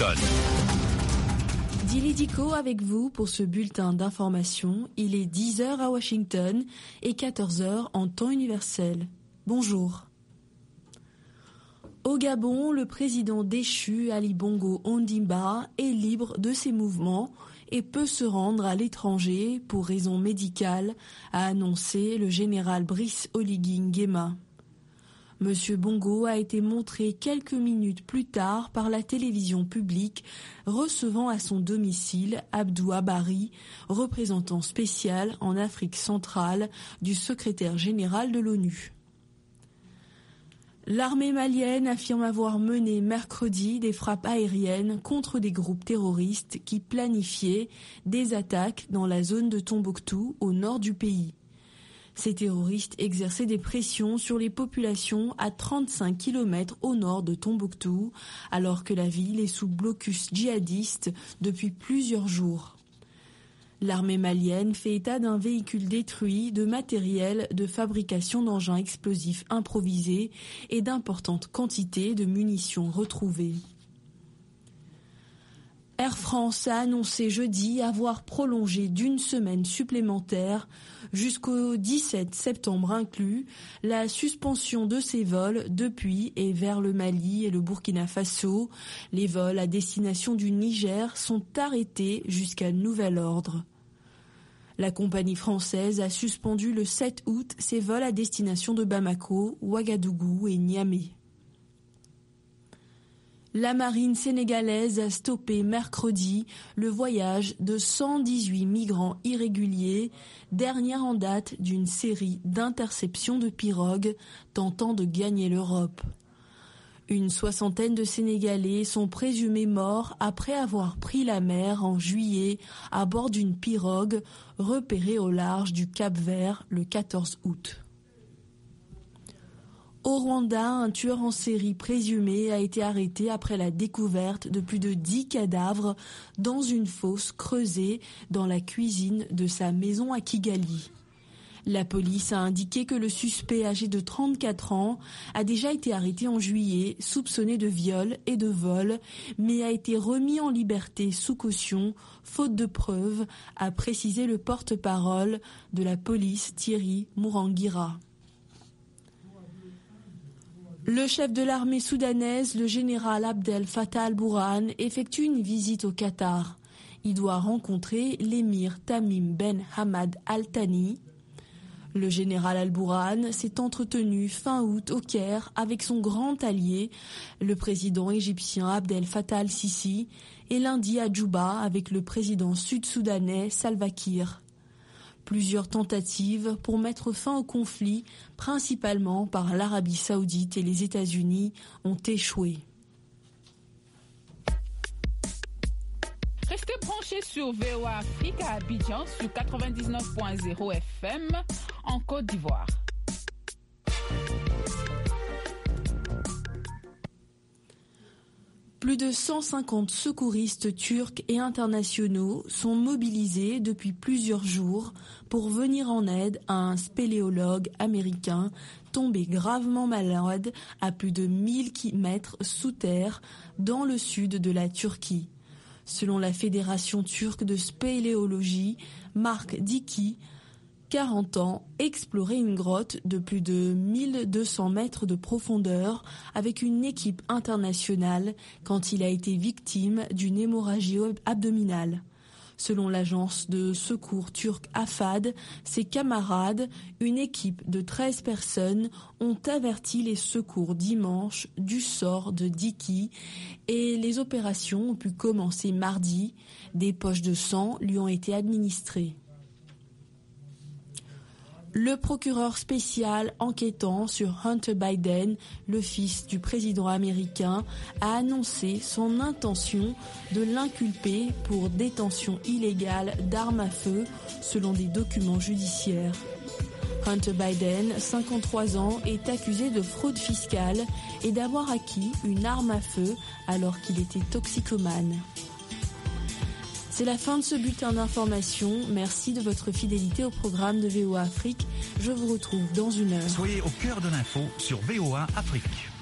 Washington. Dilly Dico avec vous pour ce bulletin d'information. Il est 10h à Washington et 14h en temps universel. Bonjour. Au Gabon, le président déchu Ali Bongo Ondimba est libre de ses mouvements et peut se rendre à l'étranger pour raisons médicales, a annoncé le général Brice Oligui Nguema. Monsieur Bongo a été montré quelques minutes plus tard par la télévision publique, recevant à son domicile Abdou Abari, représentant spécial en Afrique centrale du secrétaire général de l'ONU. L'armée malienne affirme avoir mené mercredi des frappes aériennes contre des groupes terroristes qui planifiaient des attaques dans la zone de Tombouctou, au nord du pays. Ces terroristes exerçaient des pressions sur les populations à 35 km au nord de Tombouctou, alors que la ville est sous blocus djihadiste depuis plusieurs jours. L'armée malienne fait état d'un véhicule détruit, de matériel de fabrication d'engins explosifs improvisés et d'importantes quantités de munitions retrouvées. Air France a annoncé jeudi avoir prolongé d'une semaine supplémentaire, jusqu'au 17 septembre inclus, la suspension de ses vols depuis et vers le Mali et le Burkina Faso. Les vols à destination du Niger sont arrêtés jusqu'à nouvel ordre. La compagnie française a suspendu le 7 août ses vols à destination de Bamako, Ouagadougou et Niamey. La marine sénégalaise a stoppé mercredi le voyage de 118 migrants irréguliers, dernière en date d'une série d'interceptions de pirogues tentant de gagner l'Europe. Une soixantaine de Sénégalais sont présumés morts après avoir pris la mer en juillet à bord d'une pirogue repérée au large du Cap-Vert le 14 août. Au Rwanda, un tueur en série présumé a été arrêté après la découverte de plus de 10 cadavres dans une fosse creusée dans la cuisine de sa maison à Kigali. La police a indiqué que le suspect âgé de 34 ans a déjà été arrêté en juillet, soupçonné de viol et de vol, mais a été remis en liberté sous caution, faute de preuves, a précisé le porte-parole de la police Thierry Mourangira. Le chef de l'armée soudanaise, le général Abdel Fattah al-Burhan, effectue une visite au Qatar. Il doit rencontrer l'émir Tamim Ben Hamad Al Thani. Le général al-Burhan s'est entretenu fin août au Caire avec son grand allié, le président égyptien Abdel Fattah al-Sisi, et lundi à Djouba avec le président sud-soudanais Salva Kiir. Plusieurs tentatives pour mettre fin au conflit, principalement par l'Arabie saoudite et les États-Unis, ont échoué. Restez branchés sur VOA Afrique à Abidjan sur 99.0 FM en Côte d'Ivoire. Plus de 150 secouristes turcs et internationaux sont mobilisés depuis plusieurs jours pour venir en aide à un spéléologue américain tombé gravement malade à plus de 1000 km sous terre dans le sud de la Turquie. Selon la Fédération turque de spéléologie, Mark Diki, 40 ans, explorait une grotte de plus de 1200 mètres de profondeur avec une équipe internationale quand il a été victime d'une hémorragie abdominale. Selon l'agence de secours turque AFAD, ses camarades, une équipe de 13 personnes, ont averti les secours dimanche du sort de Diki et les opérations ont pu commencer mardi. Des poches de sang lui ont été administrées. Le procureur spécial enquêtant sur Hunter Biden, le fils du président américain, a annoncé son intention de l'inculper pour détention illégale d'armes à feu, selon des documents judiciaires. Hunter Biden, 53 ans, est accusé de fraude fiscale et d'avoir acquis une arme à feu alors qu'il était toxicomane. C'est la fin de ce bulletin d'information. Merci de votre fidélité au programme de VOA Afrique. Je vous retrouve dans une heure. Soyez au cœur de l'info sur VOA Afrique.